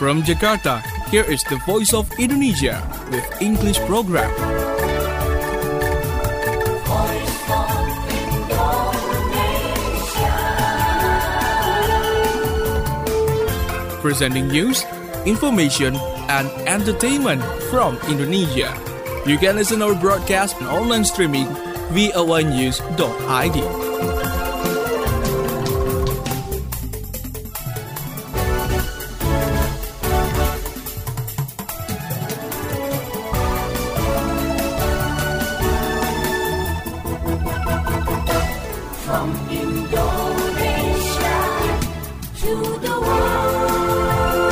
From Jakarta, here is the Voice of Indonesia with English program. Presenting news, information, and entertainment from Indonesia. You can listen our broadcast and online streaming voanews.id. From Indonesia to the world.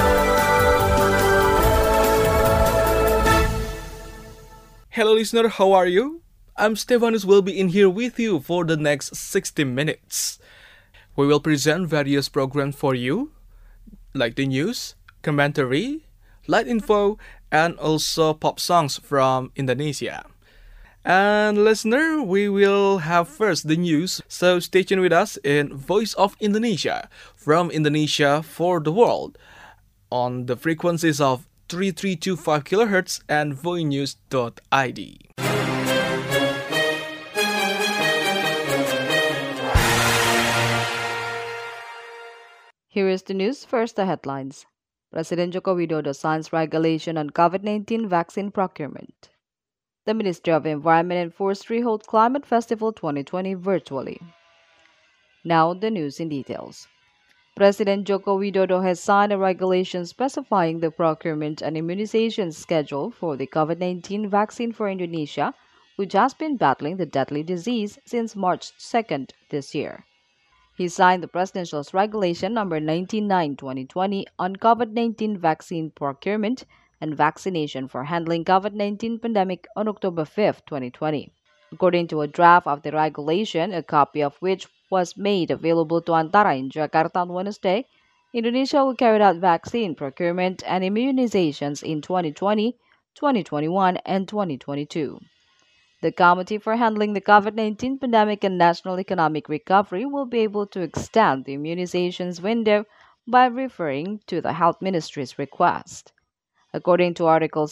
Hello listener, how are you? I'm Stefanus, will be in here with you for the next 60 minutes. We will present various programs for you, like the news, commentary, light info, and also pop songs from Indonesia. And listener, we will have first the news, so stay tuned with us in Voice of Indonesia, from Indonesia for the world, on the frequencies of 3325 kHz and voanews.id. Here is the news. First, the headlines. President Joko Widodo signs regulation on COVID-19 vaccine procurement. The Ministry of Environment and Forestry holds Climate Festival 2020 virtually. Now, the news in details. President Joko Widodo has signed a regulation specifying the procurement and immunization schedule for the COVID-19 vaccine for Indonesia, which has been battling the deadly disease since March 2nd this year. He signed the Presidential Regulation No. 99/2020 on COVID-19 vaccine procurement and vaccination for handling COVID-19 pandemic on October 5, 2020. According to a draft of the regulation, a copy of which was made available to Antara in Jakarta on Wednesday, Indonesia will carry out vaccine procurement and immunizations in 2020, 2021, and 2022. The Committee for Handling the COVID-19 Pandemic and National Economic Recovery will be able to extend the immunizations window by referring to the Health Ministry's request. According to Article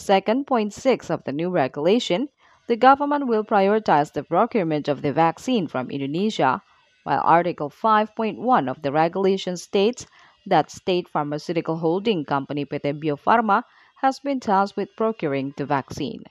2.6 of the new regulation, the government will prioritize the procurement of the vaccine from Indonesia, while Article 5.1 of the regulation states that State Pharmaceutical Holding Company PT Bio Farma has been tasked with procuring the vaccine.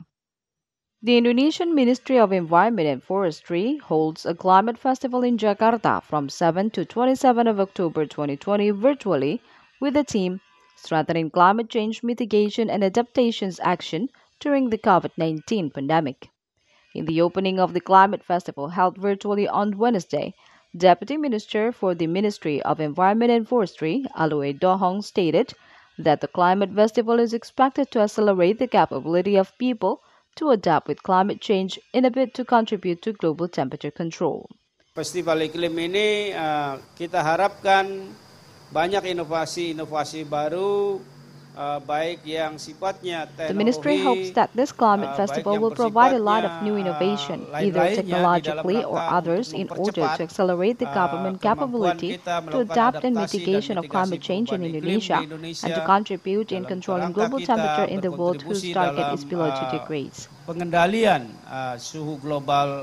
The Indonesian Ministry of Environment and Forestry holds a climate festival in Jakarta from 7 to 27 of October 2020 virtually with the theme Strengthening Climate Change Mitigation and Adaptations Action during the COVID-19 pandemic. In the opening of the climate festival held virtually on Wednesday, Deputy Minister for the Ministry of Environment and Forestry, Aloe Dohong, stated that the climate festival is expected to accelerate the capability of people to adapt with climate change in a bid to contribute to global temperature control. Festival iklim ini kita harapkan banyak inovasi-inovasi baru baik yang sifatnya teknologi. The ministry hopes that this climate festival will provide a lot of new innovation, either technologically or others, in order to accelerate the government capability to adapt and mitigation of climate change in Indonesia and to contribute in controlling global temperature in the world whose target is below 2 degrees. Pengendalian suhu global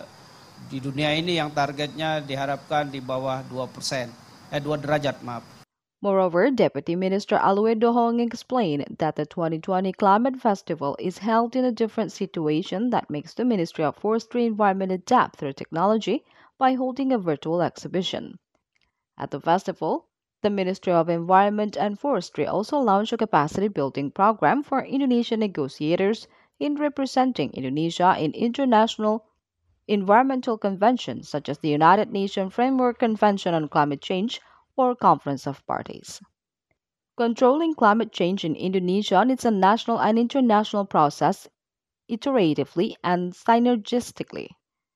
di dunia ini yang targetnya diharapkan di bawah 2 derajat, maaf. Moreover, Deputy Minister Aloe Dohong explained that the 2020 Climate Festival is held in a different situation that makes the Ministry of Forestry and Environment adapt through technology by holding a virtual exhibition. At the festival, the Ministry of Environment and Forestry also launched a capacity-building program for Indonesian negotiators in representing Indonesia in international environmental conventions such as the United Nations Framework Convention on Climate Change or Conference of Parties. Controlling climate change in Indonesia needs a national and international process iteratively and synergistically.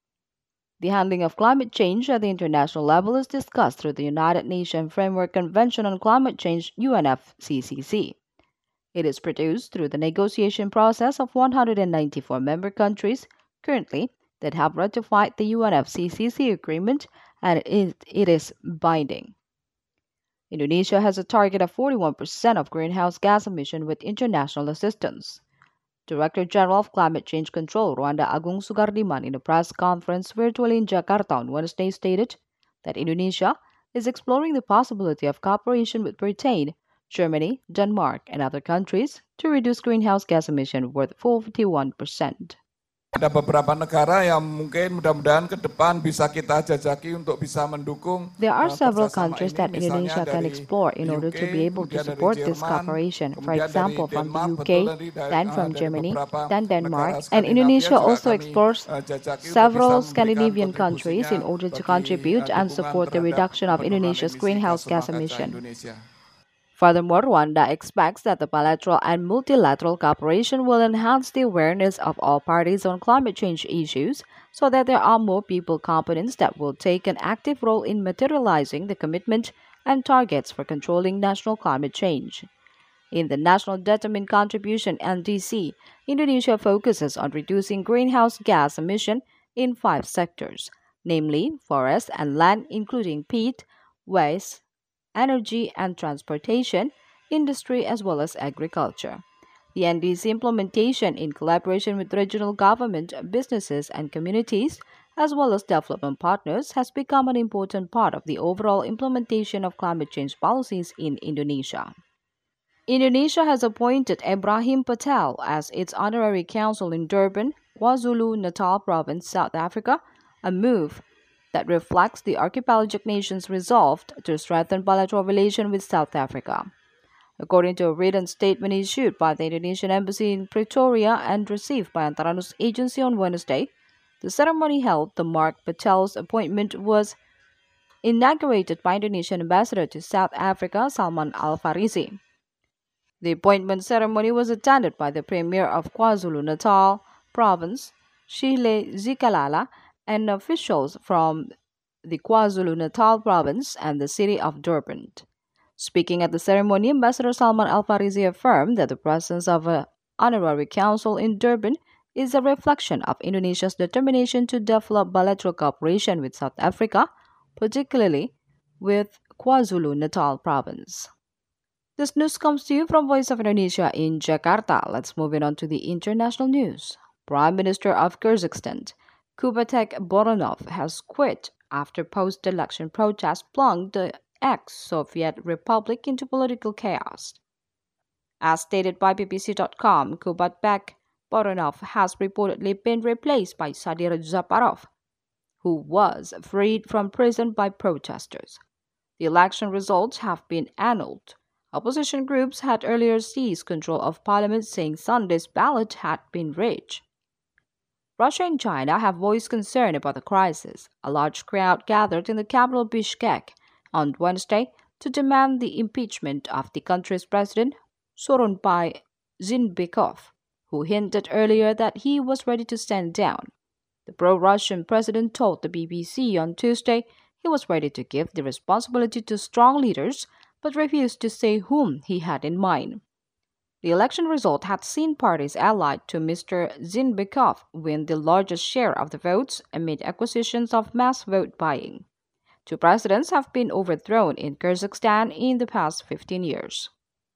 The handling of climate change at the international level is discussed through the United Nations Framework Convention on Climate Change UNFCCC. It is produced through the negotiation process of 194 member countries currently that have ratified the UNFCCC agreement, and it is binding. Indonesia has a target of 41% of greenhouse gas emission with international assistance. Director General of Climate Change Control, Rwanda Agung Sugardiman, in a press conference virtually in Jakarta on Wednesday, stated that Indonesia is exploring the possibility of cooperation with Britain, Germany, Denmark, and other countries to reduce greenhouse gas emission worth 41%. Ada beberapa negara yang mungkin mudah-mudahan ke depan bisa kita jajaki untuk bisa mendukung. There are several kerjasama countries ini, that misalnya Indonesia can dari explore in order to be UK, able to kemudian dari support this Jerman, cooperation. For kemudian example, dari from the Denmark, UK, betul, then from dari Germany, beberapa then negara Denmark, and Skandinavia Indonesia juga also kami, explores jajaki untuk several bisa memberikan Scandinavian countries in kontribusinya order to bagi, contribute and dukungan support the terhadap reduction of penurunan Indonesia's emisi greenhouse gas gas rumah kaca emission. Indonesia. Furthermore, Rwanda expects that the bilateral and multilateral cooperation will enhance the awareness of all parties on climate change issues so that there are more people components that will take an active role in materializing the commitment and targets for controlling national climate change. In the National Determined Contribution (NDC), Indonesia focuses on reducing greenhouse gas emission in 5 sectors, namely forest and land including peat, waste, energy and transportation, industry, as well as agriculture. The NDC implementation, in collaboration with regional government, businesses, and communities, as well as development partners, has become an important part of the overall implementation of climate change policies in Indonesia. Indonesia has appointed Ibrahim Patel as its honorary consul in Durban, KwaZulu-Natal Province, South Africa, a move that reflects the archipelagic nation's resolve to strengthen bilateral relations with South Africa. According to a written statement issued by the Indonesian Embassy in Pretoria and received by Antara News Agency on Wednesday, the ceremony held to mark Patel's appointment was inaugurated by Indonesian Ambassador to South Africa, Salman Al-Farisi. The appointment ceremony was attended by the Premier of KwaZulu-Natal Province, Shile Zikalala, and officials from the KwaZulu-Natal Province and the city of Durban. Speaking at the ceremony, Ambassador Salman Al-Farisi affirmed that the presence of an honorary consul in Durban is a reflection of Indonesia's determination to develop bilateral cooperation with South Africa, particularly with KwaZulu-Natal Province. This news comes to you from Voice of Indonesia in Jakarta. Let's move on to the international news. Prime Minister of Kyrgyzstan, Kubatek Boronov, has quit after post-election protests plunged the ex-Soviet republic into political chaos. As stated by BBC.com, Kubatek Boronov has reportedly been replaced by Sadir Zaparov, who was freed from prison by protesters. The election results have been annulled. Opposition groups had earlier seized control of parliament, saying Sunday's ballot had been rigged. Russia and China have voiced concern about the crisis. A large crowd gathered in the capital Bishkek on Wednesday to demand the impeachment of the country's president, Soronbay Zinbekov, who hinted earlier that he was ready to stand down. The pro-Russian president told the BBC on Tuesday he was ready to give the responsibility to strong leaders, but refused to say whom he had in mind. The election result had seen parties allied to Mr. Zinbekov win the largest share of the votes amid accusations of mass vote buying. 2 presidents have been overthrown in Kyrgyzstan in the past 15 years.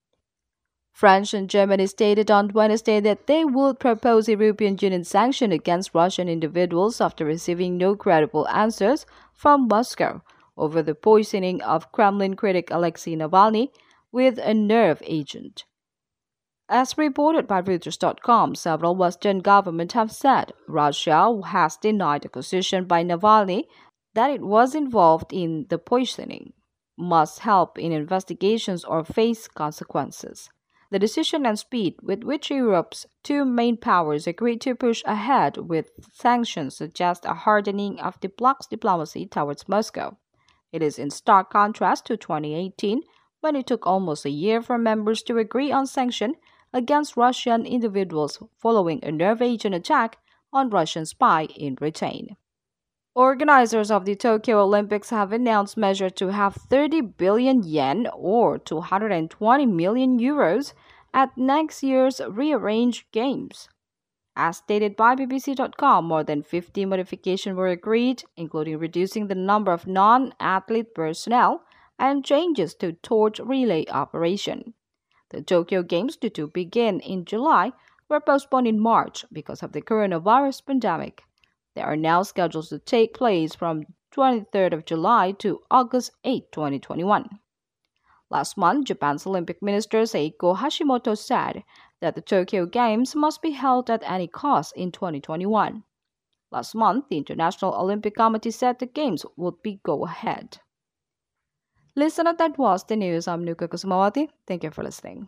France and Germany stated on Wednesday that they would propose European Union sanctions against Russian individuals after receiving no credible answers from Moscow over the poisoning of Kremlin critic Alexei Navalny with a nerve agent. As reported by Reuters.com, several Western governments have said Russia has denied accusation by Navalny that it was involved in the poisoning, must help in investigations or face consequences. The decision and speed with which Europe's 2 main powers agreed to push ahead with sanctions suggest a hardening of the bloc's diplomacy towards Moscow. It is in stark contrast to 2018, when it took almost a year for members to agree on sanctions against Russian individuals following a nerve agent attack on Russian spy in Britain. Organizers of the Tokyo Olympics have announced measures to have 30 billion yen or 220 million euros at next year's rearranged games. As stated by BBC.com, more than 50 modifications were agreed, including reducing the number of non-athlete personnel and changes to torch relay operation. The Tokyo Games due to begin in July were postponed in March because of the coronavirus pandemic. They are now scheduled to take place from 23rd of July to August 8, 2021. Last month, Japan's Olympic Minister Seiko Hashimoto said that the Tokyo Games must be held at any cost in 2021. Last month, the International Olympic Committee said the Games would be go ahead. Listener, that was the news. I'm Nuka Kusumawati. Thank you for listening.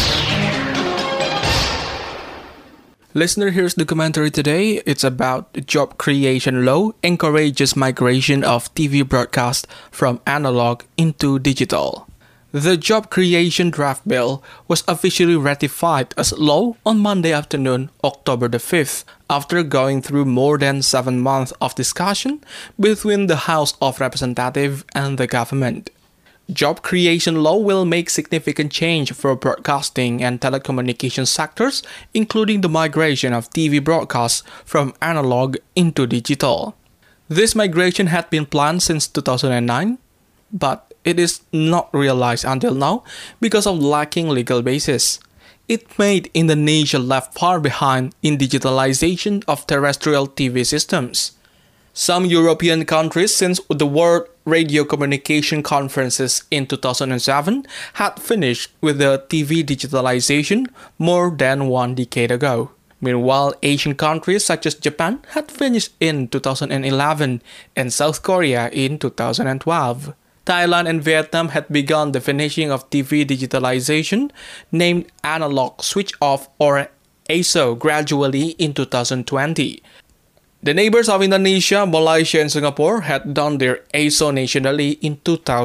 Listener, here's the commentary today. It's about the job creation law encourages migration of TV broadcast from analog into digital. The job creation draft bill was officially ratified as law on Monday afternoon, October the 5th, after going through more than 7 months of discussion between the House of Representatives and the government. Job creation law will make significant change for broadcasting and telecommunication sectors, including the migration of TV broadcasts from analog into digital. This migration had been planned since 2009, but it is not realized until now because of lacking legal basis. It made Indonesia left far behind in digitalization of terrestrial TV systems. Some European countries since the World Radio Communication Conferences in 2007 had finished with the TV digitalization more than 1 decade ago. Meanwhile, Asian countries such as Japan had finished in 2011 and South Korea in 2012. Thailand and Vietnam had begun the finishing of TV digitalization, named Analog Switch Off or ASO, gradually in 2020. The neighbors of Indonesia, Malaysia and Singapore had done their ASO nationally in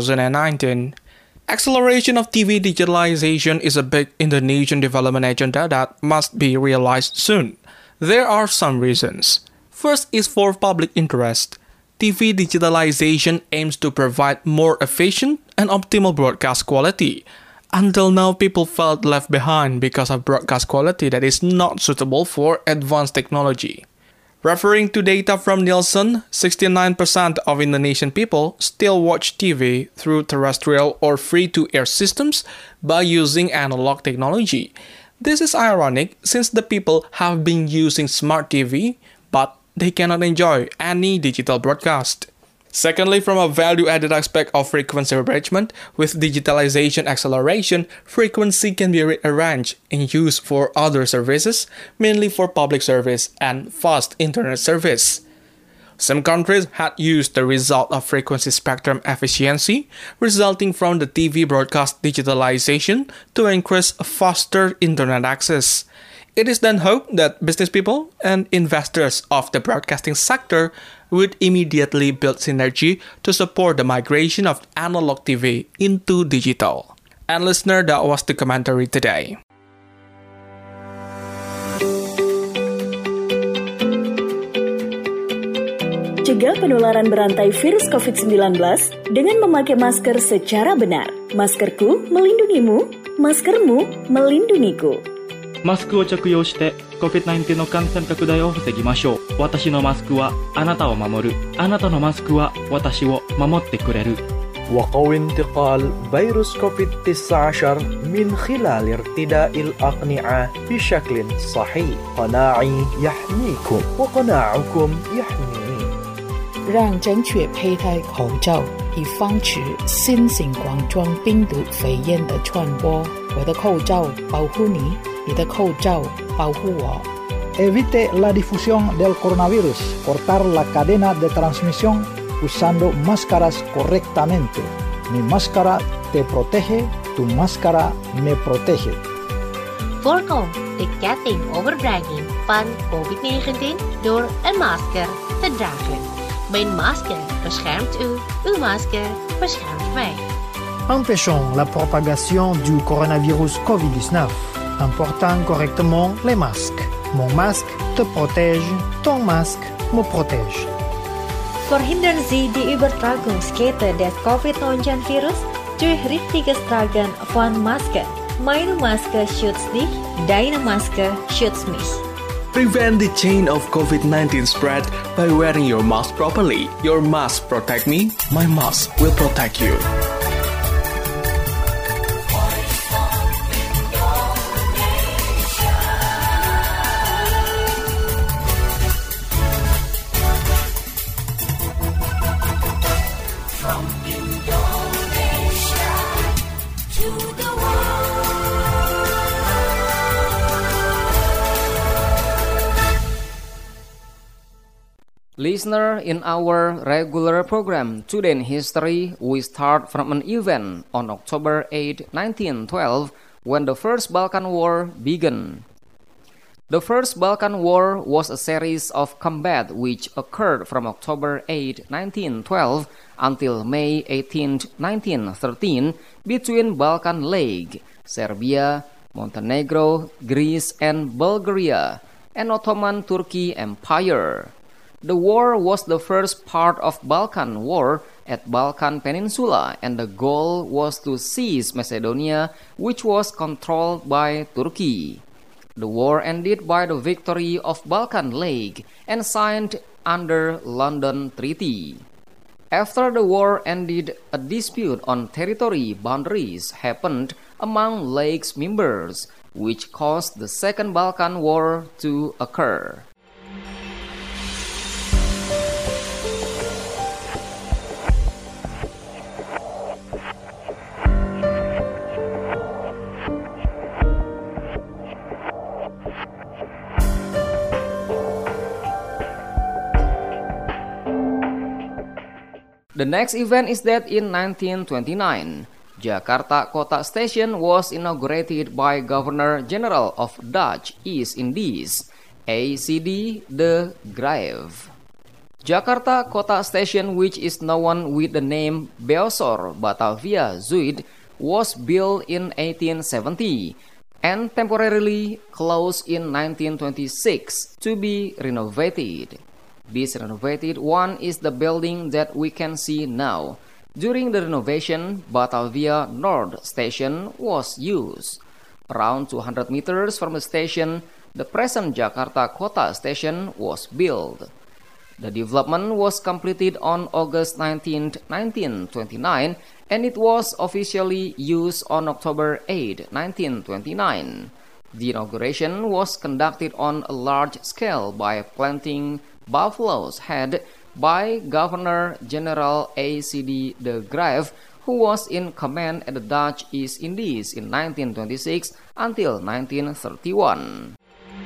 2019. Acceleration of TV digitalization is a big Indonesian development agenda that must be realized soon. There are some reasons. First is for public interest. TV digitalization aims to provide more efficient and optimal broadcast quality. Until now, people felt left behind because of broadcast quality that is not suitable for advanced technology. Referring to data from Nielsen, 69% of Indonesian people still watch TV through terrestrial or free-to-air systems by using analog technology. This is ironic since the people have been using smart TV, but they cannot enjoy any digital broadcast. Secondly, from a value-added aspect of frequency arrangement, with digitalization acceleration, frequency can be rearranged and used for other services, mainly for public service and fast internet service. Some countries had used the result of frequency spectrum efficiency, resulting from the TV broadcast digitalization, to increase faster internet access. It is then hoped that business people and investors of the broadcasting sector would immediately build synergy to support the migration of analog TV into digital. And listener, that was the commentary today. Cegah penularan berantai virus COVID-19 dengan memakai masker secara benar. Maskerku melindungimu, maskermu melindungiku. マスクを着用して COVID-19 の感染拡大を防ぎましょう。私のマスクはあなたを守る。あなたのマスクは私を守ってくれる。 وقوي انتقال فيروس كوفيد-19 من خلال ارتداء الأقنعة بشكل صحيح. قناعي يحميكم وقناعكم يحميني. 让正确佩戴口罩，以防止新型冠状病毒肺炎的传播。我的口罩保护你，你的口罩保护我。 Evite la difusión del coronavirus. Cortar la cadena de transmisión usando máscaras correctamente. Mi máscara te protege, tu máscara me protege. Voorkom de ketting overdraging van COVID-19 door een masker te dragen. Mijn masker beschermt u, uw masker beschermt mij. Empêchons la propagation du coronavirus COVID-19 en portant correctement les masques. Mon masque te protège, ton masque me protège. Verhindern Sie die Übertragungskette des COVID-19-Virus durch richtiges Tragen von Masken. Meine Maske schützt dich, deine Maske schützt mich. Prevent the chain of COVID-19 spread by wearing your mask properly. Your mask protect me, my mask will protect you. Listener, in our regular program, Today in History, we start from an event on October 8, 1912, when the First Balkan War began. The First Balkan War was a series of combat which occurred from October 8, 1912 until May 18, 1913 between Balkan League, Serbia, Montenegro, Greece, and Bulgaria, and Ottoman Turkey Empire. The war was the first part of Balkan War at Balkan Peninsula, and the goal was to seize Macedonia, which was controlled by Turkey. The war ended by the victory of Balkan League and signed under London Treaty. After the war ended, a dispute on territory boundaries happened among League's members, which caused the Second Balkan War to occur. The next event is that in 1929, Jakarta Kota Station was inaugurated by Governor-General of Dutch East Indies, A.C.D. de Graaf. Jakarta Kota Station, which is known with the name Beosor Batavia Zuid, was built in 1870 and temporarily closed in 1926 to be renovated. This renovated one is the building that we can see now. During the renovation, Batavia North Station was used. Around 200 meters from the station, the present Jakarta Kota Station was built. The development was completed on August 19, 1929, and it was officially used on October 8, 1929. The inauguration was conducted on a large scale by planting buffalo's head by Governor-General A.C.D. de Graaf, who was in command at the Dutch East Indies in 1926 until 1931.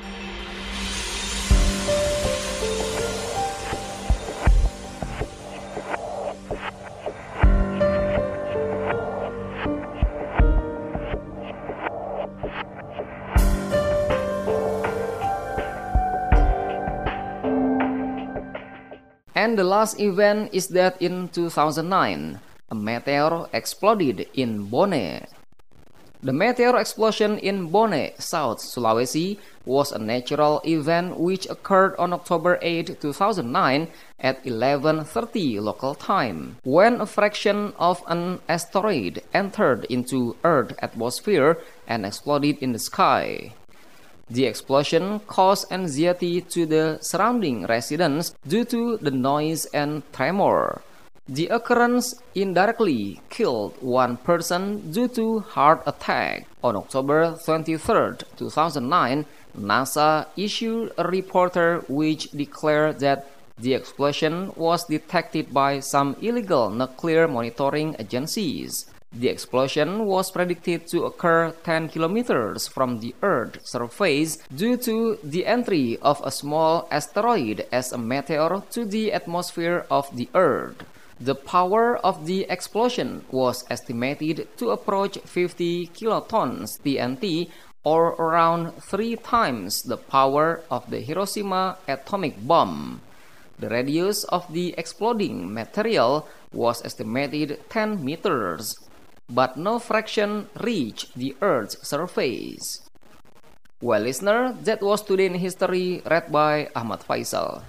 And the last event is that in 2009, a meteor exploded in Bone. The meteor explosion in Bone, South Sulawesi, was a natural event which occurred on October 8, 2009 at 11:30 local time, when a fraction of an asteroid entered into Earth's atmosphere and exploded in the sky. The explosion caused anxiety to the surrounding residents due to the noise and tremor. The occurrence indirectly killed one person due to heart attack. On October 23, 2009, NASA issued a report which declared that the explosion was detected by some illegal nuclear monitoring agencies. The explosion was predicted to occur 10 kilometers from the Earth's surface due to the entry of a small asteroid as a meteor to the atmosphere of the Earth. The power of the explosion was estimated to approach 50 kilotons TNT, or around 3 times the power of the Hiroshima atomic bomb. The radius of the exploding material was estimated 10 meters. But no fraction reached the Earth's surface. Well, listener, that was Today in History, read by Ahmad Faisal.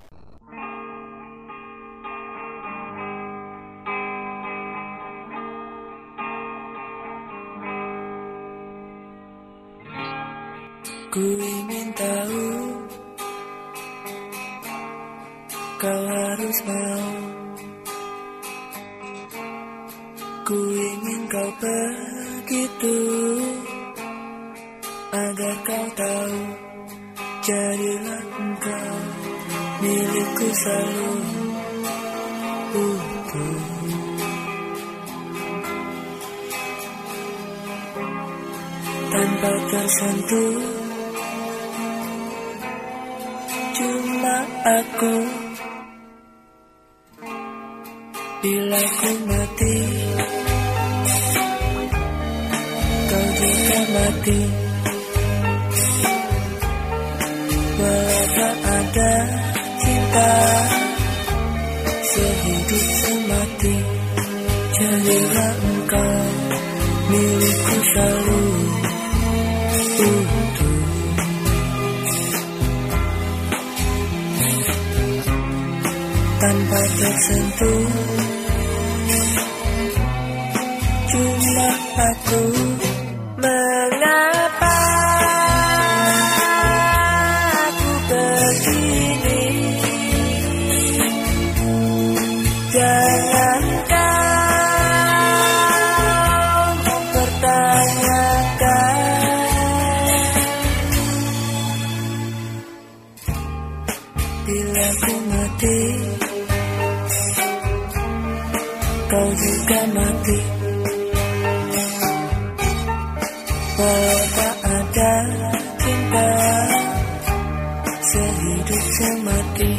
Ku ingin tahu, kau harus mau. Ku ingin kau begitu, agar kau tahu, jadilah engkau milikku selalu utuh. Tanpa tersentuh, cuma aku Bila ku mati, kau juga mati. Walau tak ada cinta, sehidup semati, jadilah engkau milikku selalu utuh. Tanpa tersentuh, cuma aku. Mengapa aku begini? Jangan kau mempertanyakan. Bila ku mati, kau juga mati. Walau tak ada cinta, sehidup semati.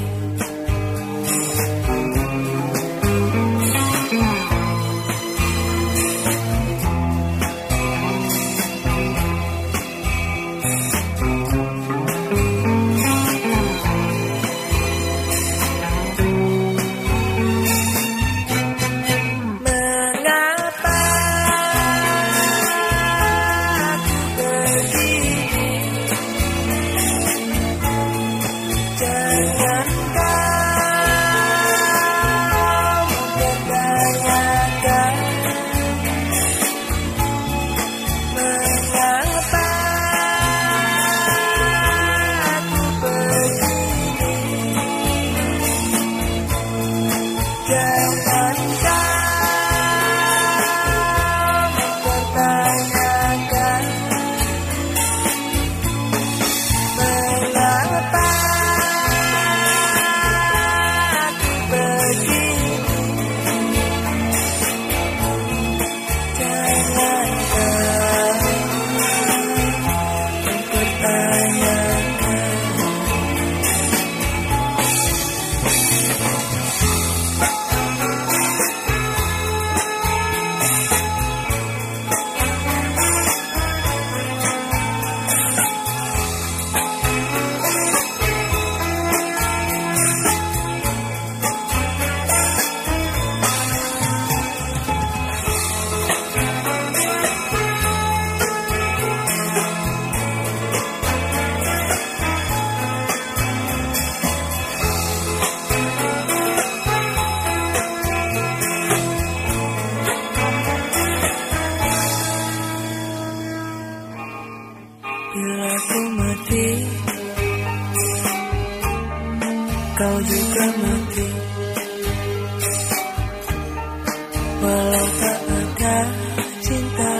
Bila ku mati, kau juga mati. Walau tak ada cinta,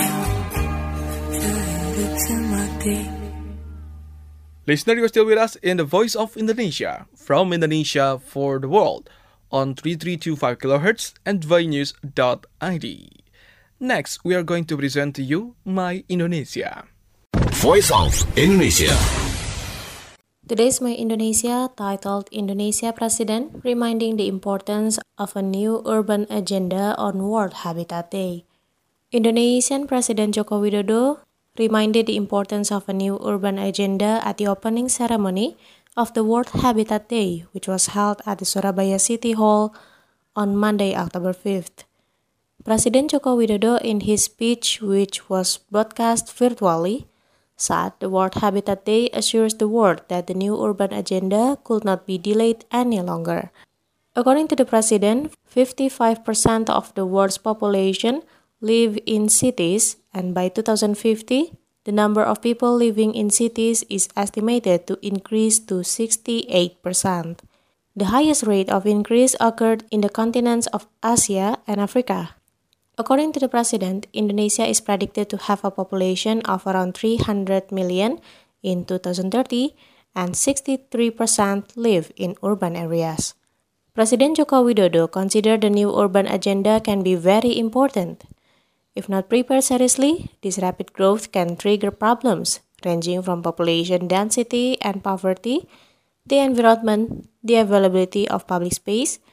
sehidup semati. Listener, you're still with us in the Voice of Indonesia, from Indonesia for the world, on 3325 kHz and dvainews.id. Next, we are going to present to you My Indonesia. Voice of Indonesia. Today's My Indonesia, titled Indonesia President Reminding the Importance of a New Urban Agenda on World Habitat Day. Indonesian President Joko Widodo reminded the importance of a new urban agenda at the opening ceremony of the World Habitat Day, which was held at the Surabaya City Hall on Monday, October 5th. President Joko Widodo, in his speech, which was broadcast virtually, said the World Habitat Day assures the world that the new urban agenda could not be delayed any longer. According to the president, 55% of the world's population live in cities, and by 2050, the number of people living in cities is estimated to increase to 68%. The highest rate of increase occurred in the continents of Asia and Africa. According to the president, Indonesia is predicted to have a population of around 300 million in 2030, and 63% live in urban areas. President Joko Widodo considered the new urban agenda can be very important. If not prepared seriously, this rapid growth can trigger problems ranging from population density and poverty, the environment, the availability of public space,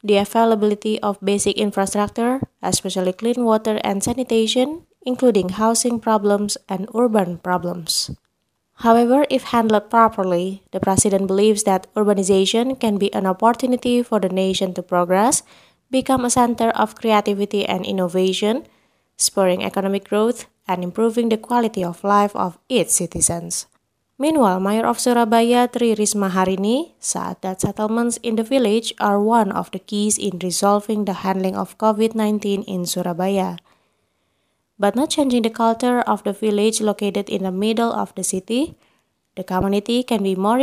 the availability of basic infrastructure, especially clean water and sanitation, including housing problems and urban problems. However, if handled properly, the President believes that urbanization can be an opportunity for the nation to progress, become a center of creativity and innovation, spurring economic growth, and improving the quality of life of its citizens. Meanwhile, Mayor of Surabaya, Tri Risma Harini, said that settlements in the village are one of the keys in resolving the handling of COVID-19 in Surabaya. But not changing the culture of the village located in the middle of the city, the community can be more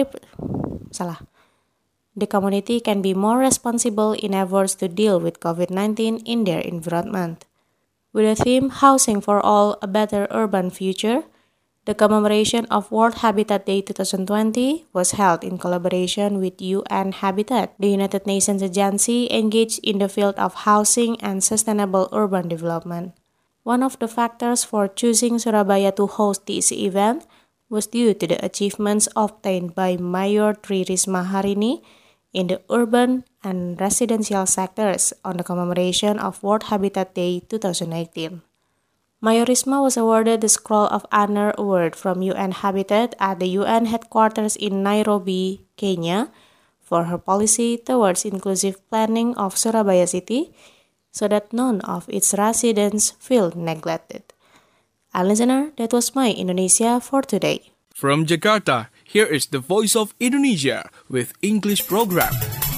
responsible in efforts to deal with COVID-19 in their environment. With the theme Housing for All, a Better Urban Future, the commemoration of World Habitat Day 2020 was held in collaboration with UN Habitat, the United Nations agency engaged in the field of housing and sustainable urban development. One of the factors for choosing Surabaya to host this event was due to the achievements obtained by Mayor Tri Risma Harini in the urban and residential sectors on the commemoration of World Habitat Day 2018. Mayor Risma was awarded the Scroll of Honor Award from UN Habitat at the UN headquarters in Nairobi, Kenya, for her policy towards inclusive planning of Surabaya City so that none of its residents feel neglected. And listener, that was my Indonesia for today. From Jakarta, here is the Voice of Indonesia with English program.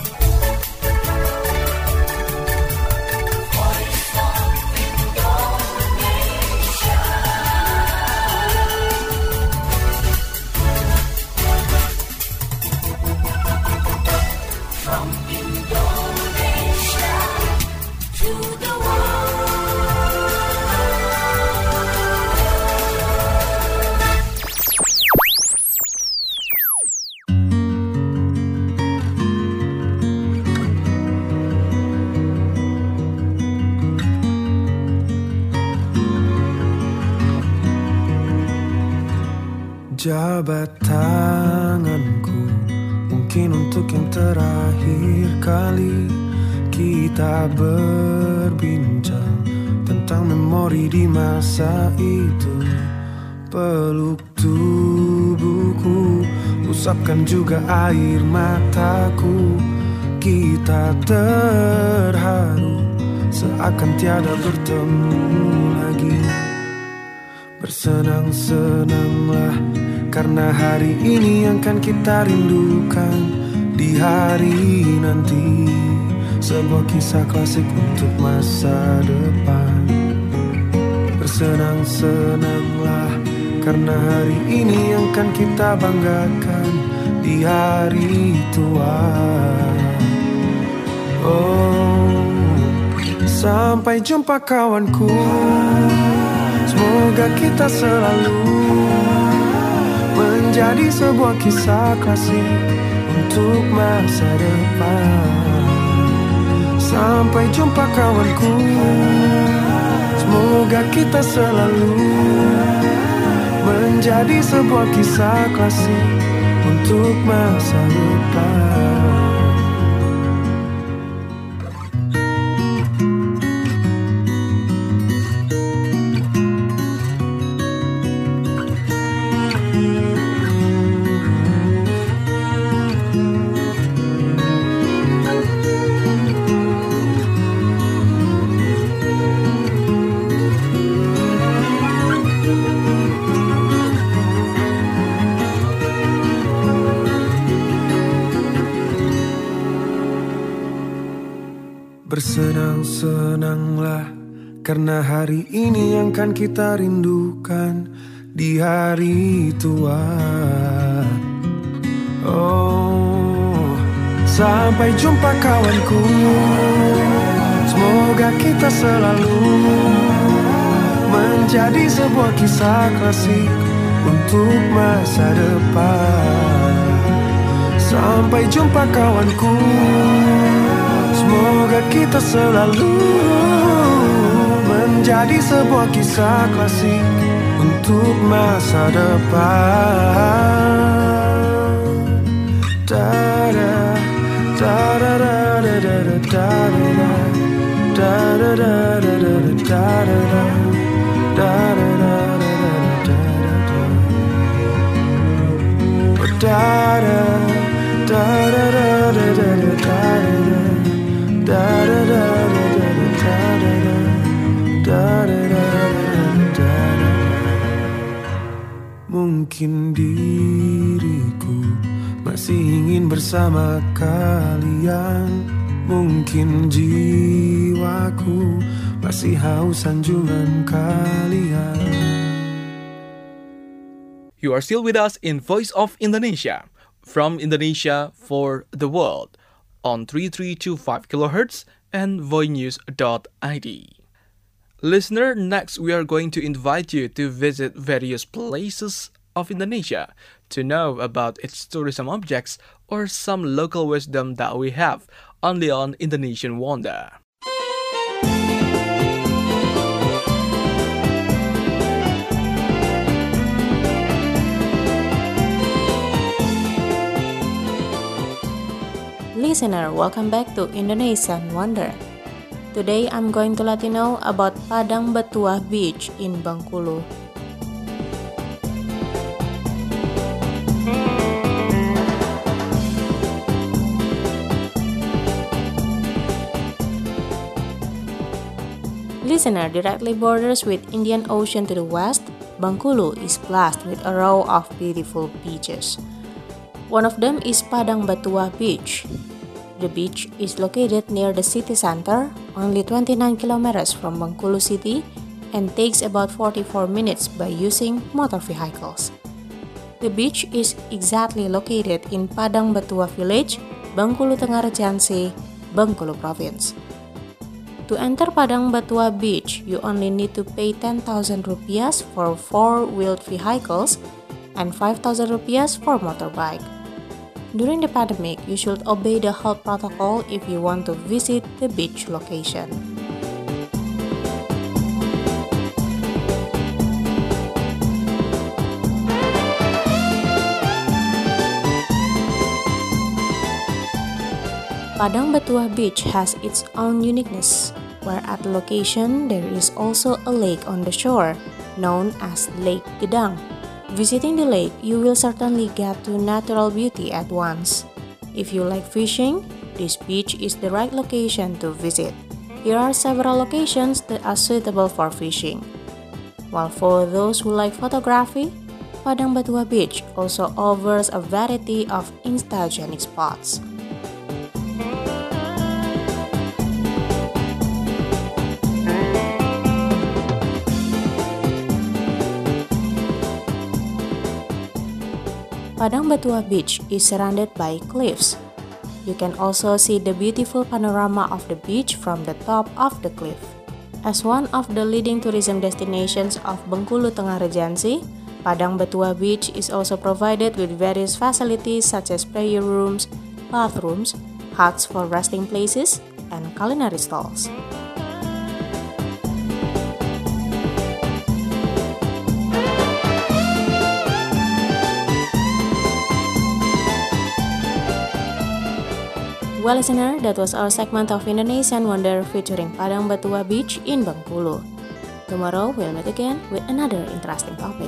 From Indonesia to the Jabat tanganku, mungkin untuk yang terakhir kali kita berbincang tentang memori di masa itu. Peluk tubuhku, usapkan juga air mataku. Kita terharu, seakan tiada bertemu lagi. Bersenang-senanglah, karena hari ini yang kan kita rindukan. Di hari nanti, sebuah kisah klasik untuk masa depan. Bersenang-senanglah, karena hari ini yang kan kita banggakan. Di hari tua, oh, sampai jumpa kawanku. Semoga kita selalu menjadi sebuah kisah klasik untuk masa depan. Sampai jumpa kawanku. Semoga kita selalu menjadi sebuah kisah klasik untuk masa depan. Bersenang-senanglah, karena hari ini yang kan kita rindukan. Di hari tua, oh, sampai jumpa kawanku. Semoga kita selalu menjadi sebuah kisah klasik untuk masa depan. Sampai jumpa kawanku. Semoga kita selalu menjadi sebuah kisah klasik untuk masa depan. Da da da da da da da da. bersama kalian. Mungkin jiwaku masih haus sanjungan kalian. You are still with us in Voice of Indonesia, from Indonesia for the world, on 3325 kHz and voinews.id. Listener, next we are going to invite you to visit various places of Indonesia to know about its tourism objects or some local wisdom that we have only on Indonesian Wonder. Listener, welcome back to Indonesian Wonder. Today I'm going to let you know about Padang Batuah Beach in Bengkulu. Listener, directly borders with Indian Ocean to the west, Bengkulu is blessed with a row of beautiful beaches. One of them is Padang Batuah Beach. The beach is located near the city center, only 29 kilometers from Bengkulu city, and takes about 44 minutes by using motor vehicles. The beach is exactly located in Padang Batuah village, Bengkulu Tengah-Rejansi, Bengkulu province. To enter Padang Batuah Beach, you only need to pay 10,000 rupiah for four-wheeled vehicles and 5,000 rupiah for motorbike. During the pandemic, you should obey the health protocol if you want to visit the beach location. Padang Batuah Beach has its own uniqueness, where at the location there is also a lake on the shore, known as Lake Gedang. Visiting the lake, you will certainly get to natural beauty at once. If you like fishing, this beach is the right location to visit. Here are several locations that are suitable for fishing. While for those who like photography, Padang Batuah Beach also offers a variety of Instagenic spots. Padang Batuah Beach is surrounded by cliffs. You can also see the beautiful panorama of the beach from the top of the cliff. As one of the leading tourism destinations of Bengkulu Tengah-Rejansi, Padang Batuah Beach is also provided with various facilities such as prayer rooms, bathrooms, huts for resting places, and culinary stalls. Well, listener, that was our segment of Indonesian Wonder featuring Padang Batuah Beach in Bengkulu. Tomorrow we'll meet again with another interesting topic.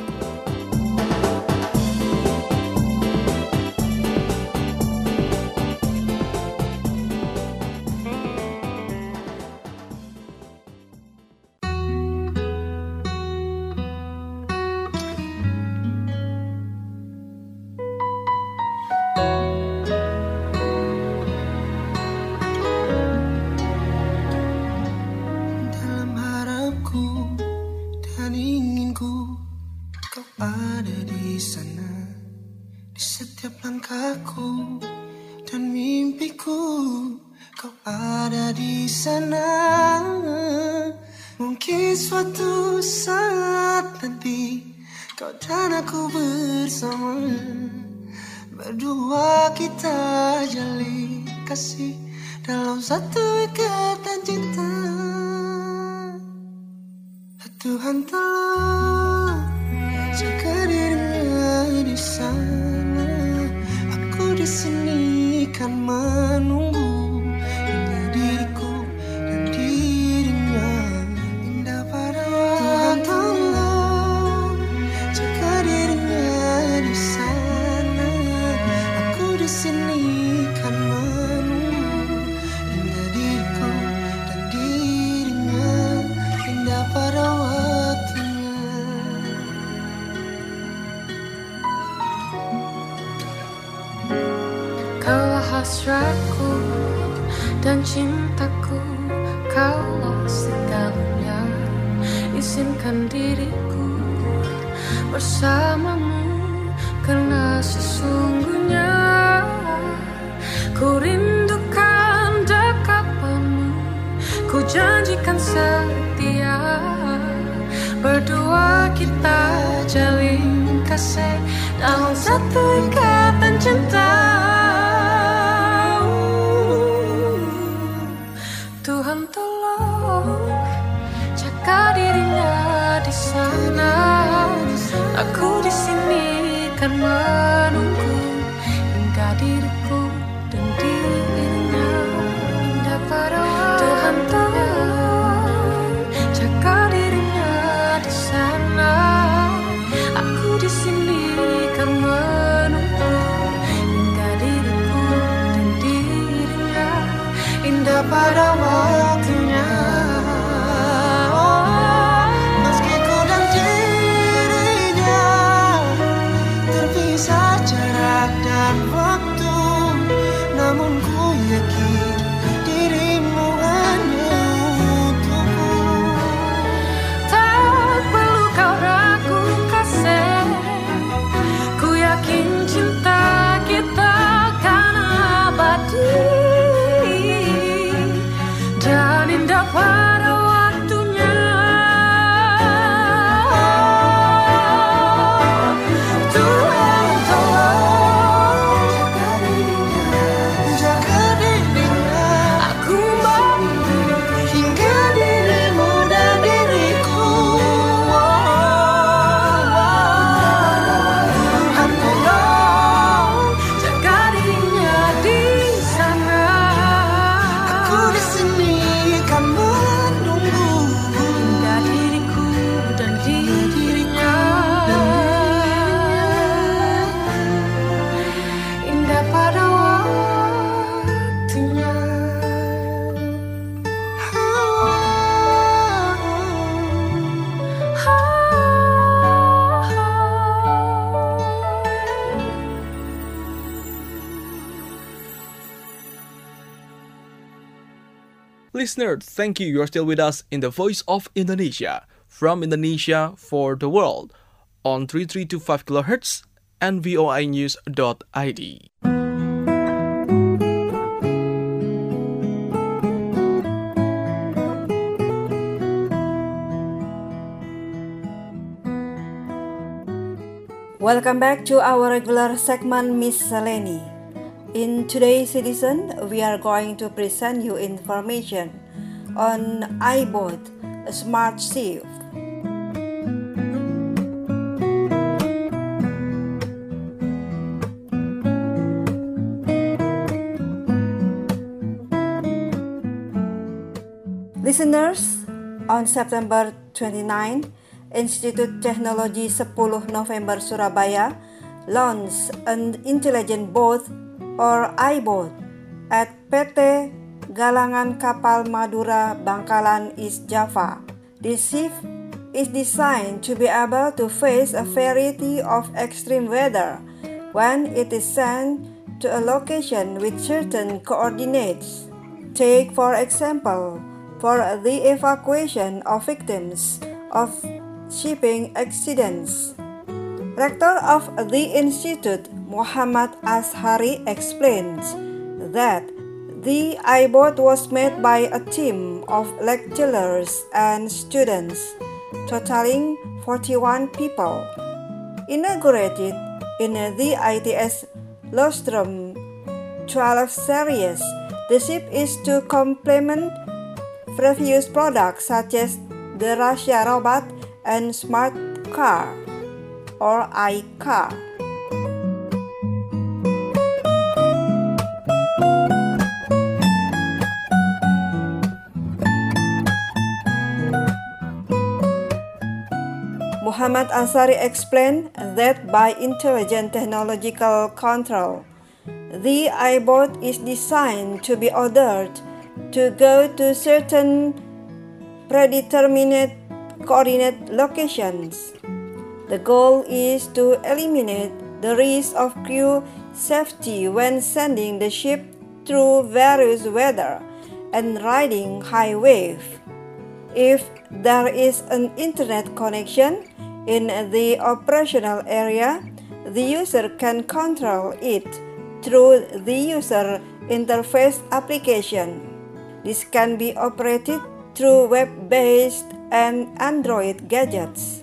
langkahku dan mimpiku, kau ada di sana. Mungkin suatu saat nanti kau dan aku bersama, berdua kita jalin kasih dalam satu ikatan cinta. Tuhan tolong jaga dirinya di sana, aku di sini kan menunggu hingga diriku dan dirinya indah pada Tuhan tolong jaga dirinya di sana, aku di sini kan menunggu hingga diriku dan dirinya indah pada Kau dan cintaku, kaulah segalanya. Izinkan diriku bersamamu, karena sesungguhnya ku rindukan dekapanmu. Ku janjikan setia, berdua kita jalin kasih dalam satu ikatan cinta. Tuhan tolong jaga dirinya di sana. Aku di sini kan menunggu hingga diriku dan dirinya indah pada waktu. Tuhan tolong jaga dirinya di sana. Aku di sini kan menunggu hingga diriku dan dirinya indah pada waktunya. Meski ku dan dirinya terpisah jarak dan waktu, namun ku yakin dirimu hanya untukku. Tak perlu kau ragu kasih, ku yakin cinta kita kan abadi dan indah pada waktunya. Tuhan tolong jaga dirinya. Aku mau hingga dirimu dan diriku. Tuhan tolong jaga dirinya di sana. Aku di sini kan menunggu hingga diriku dan dirinya indah pada waktunya. Listener, thank you. You're still with us in the Voice of Indonesia, from Indonesia for the world, on 3325 kHz and voinews.id. Welcome back to our regular segment Miscellany. In today's edition, we are going to present you information on iBot, a smart sieve. Listeners, on September 29, Institut Teknologi 10 November Surabaya launched an intelligent boat or iBot at PT Galangan Kapal Madura Bangkalan, East Java. This ship is designed to be able to face a variety of extreme weather when it is sent to a location with certain coordinates. Take, for example, for the evacuation of victims of shipping accidents. Rector of the Institute, Muhammad Ashari, explains that the iBot was made by a team of lecturers and students, totaling 41 people. Inaugurated in the ITS Lostrum 12 series, the ship is to complement previous products such as the Russia Robot and Smart Car or iCar. Muhammad Ashari explained that by intelligent technological control, the iBot is designed to be ordered to go to certain predetermined coordinate locations. The goal is to eliminate the risk of crew safety when sending the ship through various weather and riding high wave. If there is an internet connection in the operational area, the user can control it through the user interface application. This can be operated through web-based and Android gadgets.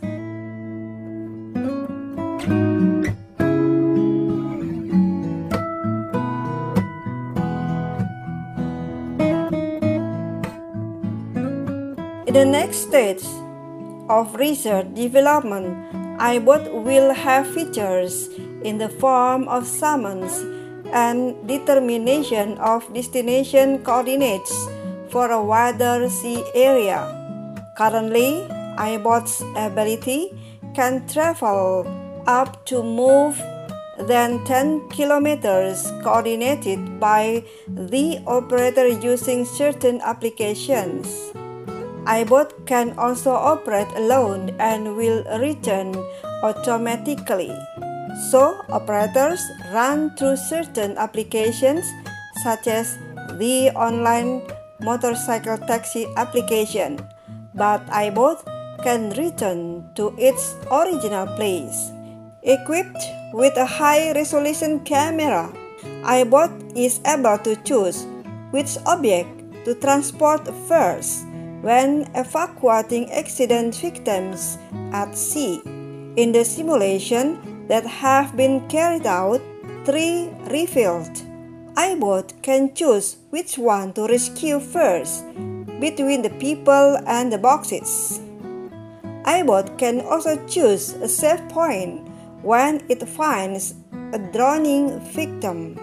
In the next stage of research development, iBot will have features in the form of summons and determination of destination coordinates for a wider sea area. Currently, iBot's ability can travel up to more than 10 kilometers coordinated by the operator using certain applications. iBot can also operate alone and will return automatically. So, operators run through certain applications such as the online motorcycle taxi application, but iBot can return to its original place. Equipped with a high-resolution camera, iBot is able to choose which object to transport first when evacuating accident victims at sea. In the simulation that have been carried out 3 revealed, iBot can choose which one to rescue first between the people and the boxes. iBot can also choose a safe point when it finds a drowning victim.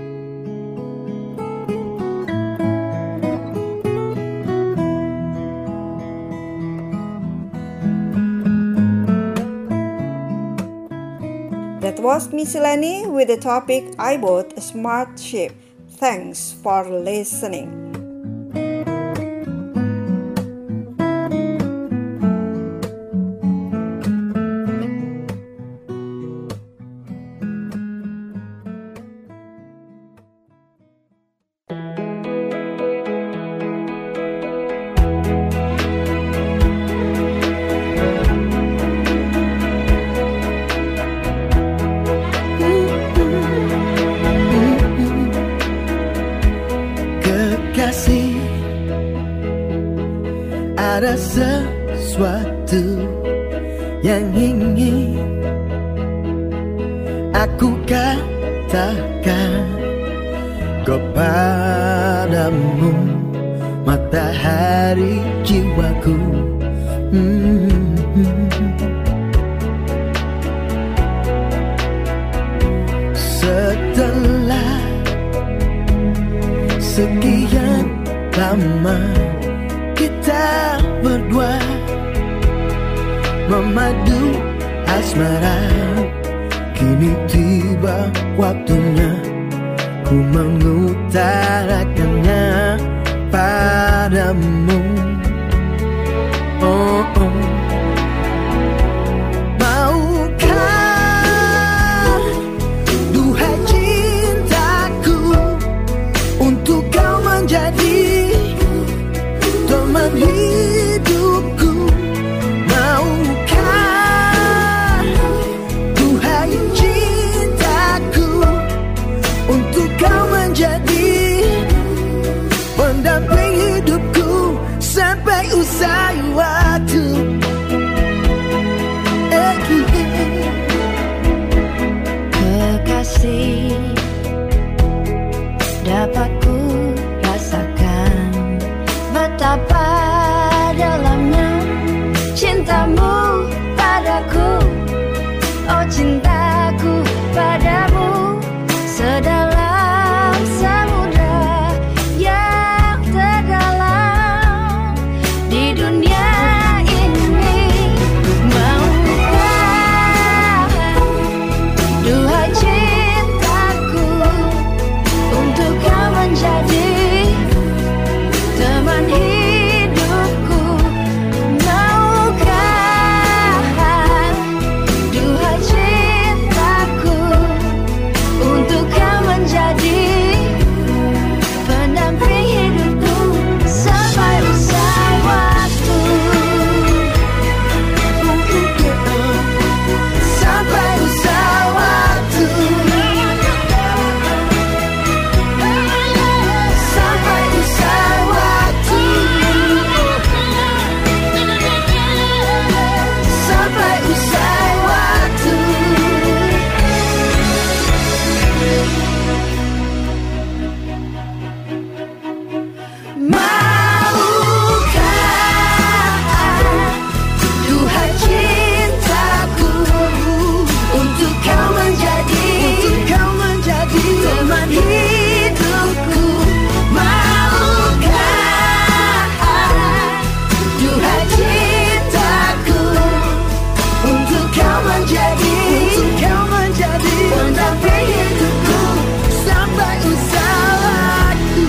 That was Miscellany with the topic iBot, a smart ship. Thanks for listening. Ada sesuatu yang ingin aku katakan kepadamu, matahari jiwaku. Setelah sekian lama kita berdua memadu asmara, kini tiba waktunya ku mengutarakannya padamu. Oh, oh. Maukah, duhai cintaku, untuk kau menjadi teman hidupku? Maukah, duhai cintaku, untuk kau menjadi pendamping hidupku sampai usai waktu? Kekasih, dapat ku rasakan betapa dalamnya cintamu padaku. Oh, cintaku padamu sedalam samudra yang terdalam di dunia ini. Maukah, duhai cintaku, untuk kau menjadi Duhai cintaku, untuk kau menjadi teman hidupku. Maukah, duhai cintaku, untuk kau menjadi pendamping hidupku sampai usai waktu.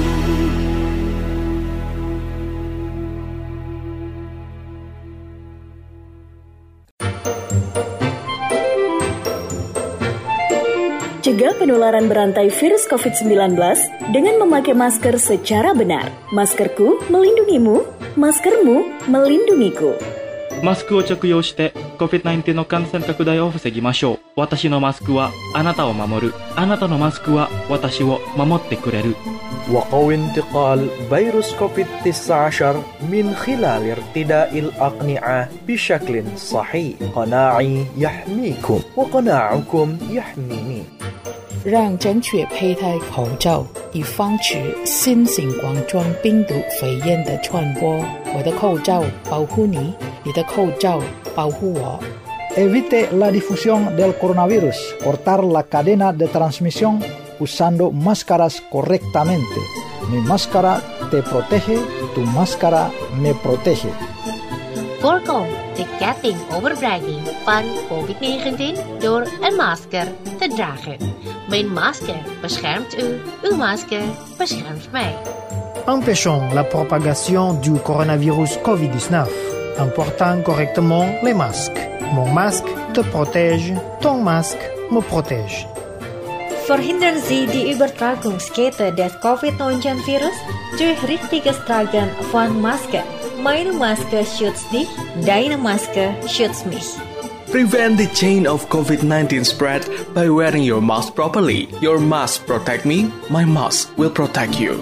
Cegah penularan berantai virus COVID-19 dengan memakai masker secara benar. Maskerku melindungimu, maskermu melindungiku. マスクを着用して COVID-19 の感染拡大を防ぎましょう。私のマスクはあなたを守る。あなたのマスクは私を守ってくれる。 وقو انتقال فيروس كوفيد-19 من خلال ارتداء الأقنعة بشكل صحيح. قناعي يحميكم وقناعكم يحميني. 让正确佩戴口罩，以防止新型冠状病毒肺炎的传播。我的口罩保护你，你的口罩保护我。 Evite la difusión del coronavirus. Cortar la cadena de transmisión usando máscaras correctamente. Mi máscara te protege, tu máscara me protege. Voorkom de ketting overdraging van COVID-19 door een masker te dragen. Mijn masker beschermt u, uw masker beschermt mij. Empêchons la propagation du coronavirus COVID-19 en portant correctement les masques. Mon masque te protège, ton masque me protège. Verhindern Sie die Übertragungskette des Covid-19-Virus durch richtiges Tragen von Maske. Meine Maske schützt dich, deine Maske schützt mich. Prevent the chain of COVID-19 spread by wearing your mask properly. Your mask protect me, my mask will protect you.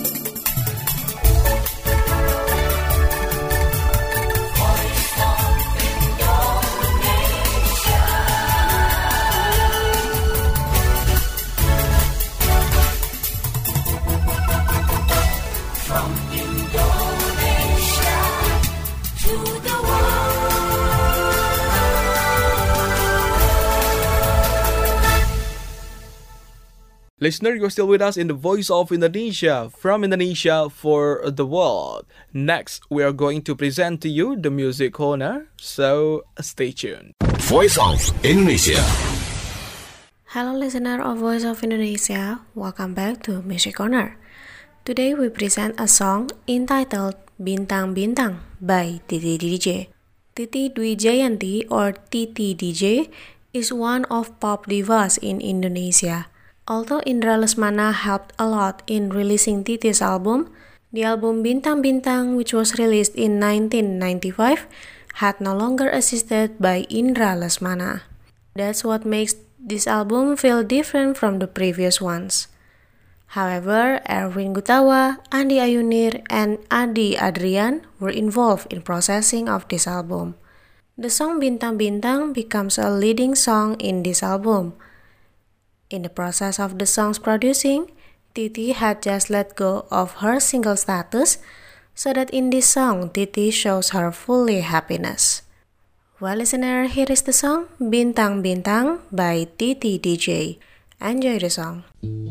Listener, you're still with us in the Voice of Indonesia, from Indonesia for the world. Next, we are going to present to you the music corner, so stay tuned. Voice of Indonesia. Hello listener of Voice of Indonesia, welcome back to Music Corner. Today we present a song entitled Bintang Bintang by Titi DJ. Titi Dwi Jayanti or Titi DJ is one of pop divas in Indonesia. Although Indra Lesmana helped a lot in releasing Titi's album, the album Bintang Bintang, which was released in 1995, had no longer assisted by Indra Lesmana. That's what makes this album feel different from the previous ones. However, Erwin Gutawa, Andi Ayunir, and Adi Adrian were involved in processing of this album. The song Bintang Bintang becomes a leading song in this album. In the process of the song's producing, Titi had just let go of her single status, so that in this song, Titi shows her fully happiness. Well, listener, here is the song Bintang Bintang by Titi DJ. Enjoy the song.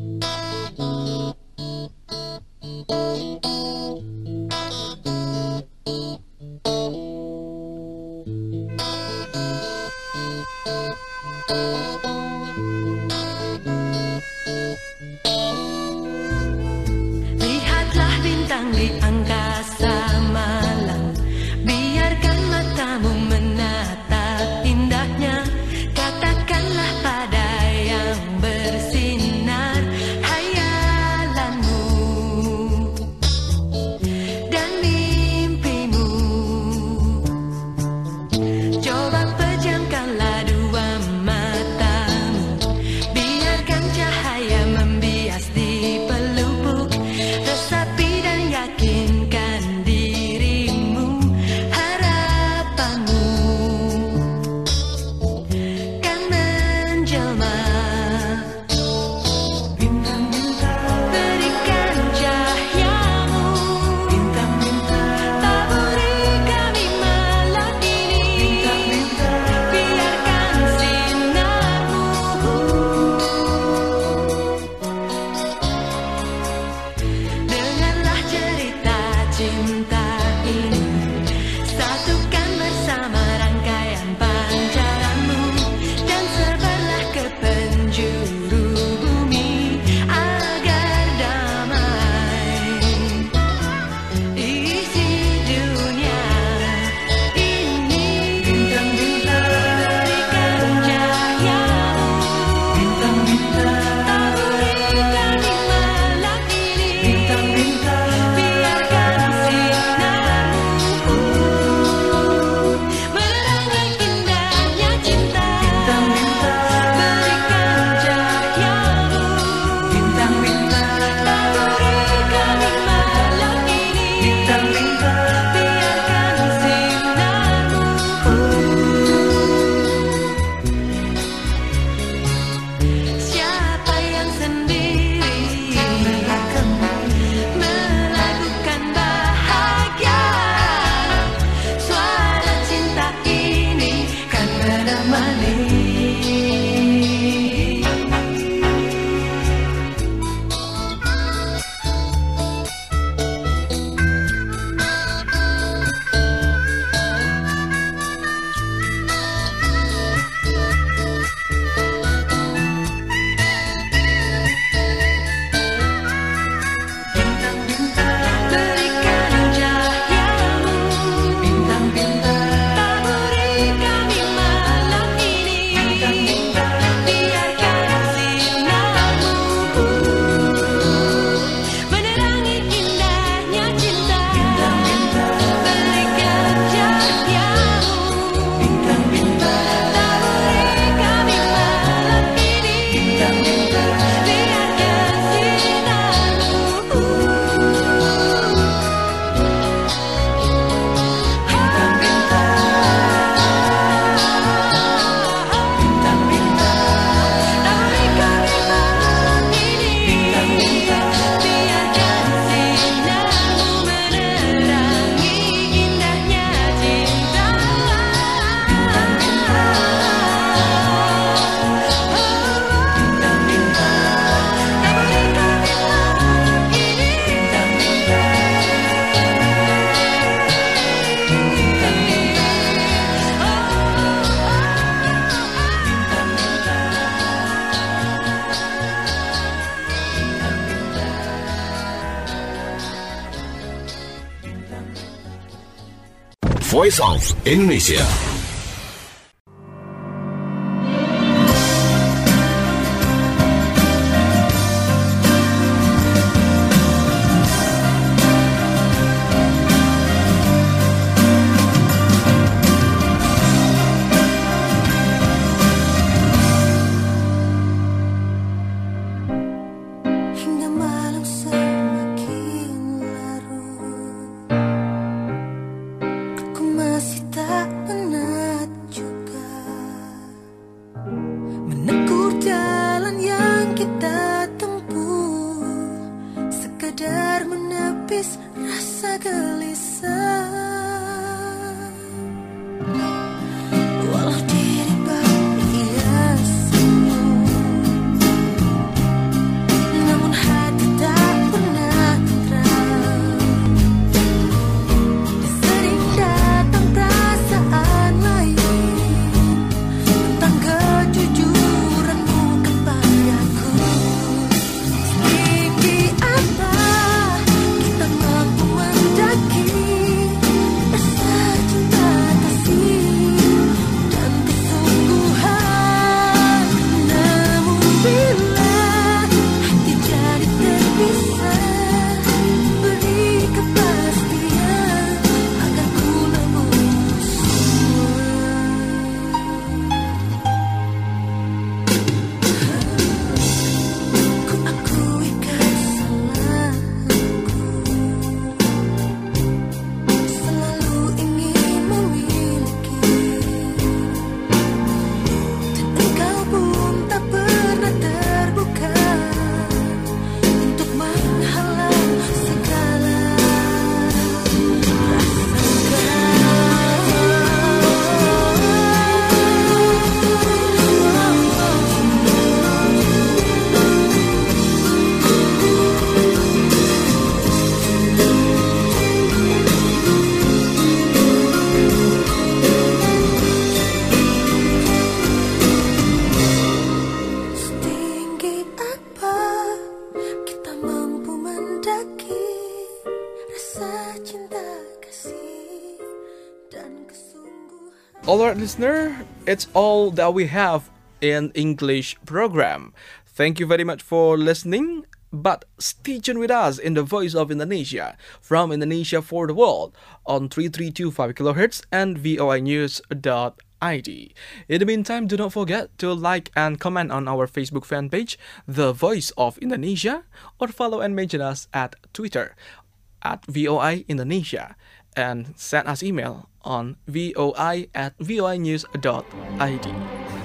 Lihatlah bintang di angkasa malam, biarkan matamu menatap indahnya. Katakanlah pada yang bersinar hayalanmu dan mimpimu. Coba pejamkanlah dua matamu, biarkan cahaya membias di pelupuk, resapi dan yakin Voice of Indonesia. Alright, listener, it's all that we have in English program. Thank you very much for listening. But stay tuned with us in the Voice of Indonesia from Indonesia for the World on 3325 kHz and voinews.id. In the meantime, do not forget to like and comment on our Facebook fan page, The Voice of Indonesia, or follow and mention us at Twitter at VOI Indonesia, and send us email on voi@voinews.id.